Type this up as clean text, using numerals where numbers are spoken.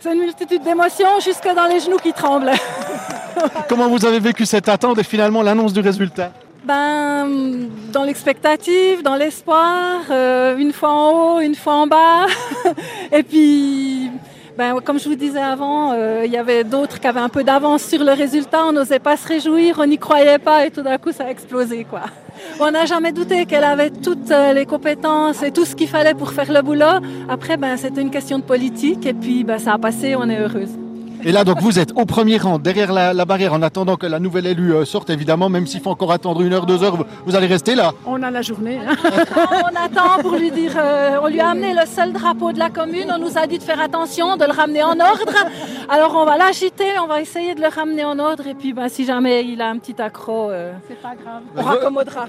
C'est une multitude d'émotions jusque dans les genoux qui tremblent. Comment vous avez vécu cette attente et finalement l'annonce du résultat? Dans l'expectative, dans l'espoir, une fois en haut, une fois en bas. Et puis, comme je vous disais avant, il y avait d'autres qui avaient un peu d'avance sur le résultat. On n'osait pas se réjouir, on n'y croyait pas et tout d'un coup, ça a explosé, quoi. On n'a jamais douté qu'elle avait toutes les compétences et tout ce qu'il fallait pour faire le boulot. Après, c'était une question de politique et puis ça a passé, on est heureuse. Et là, donc, vous êtes au premier rang, derrière la barrière, en attendant que la nouvelle élue sorte, évidemment, même s'il faut encore attendre 1 heure, 2 heures, vous allez rester là? On a la journée. On attend pour lui dire, on lui a amené le seul drapeau de la commune, on nous a dit de faire attention, de le ramener en ordre. Alors on va l'agiter, on va essayer de le ramener en ordre, et puis si jamais il a un petit accroc, c'est pas grave. On raccommodera.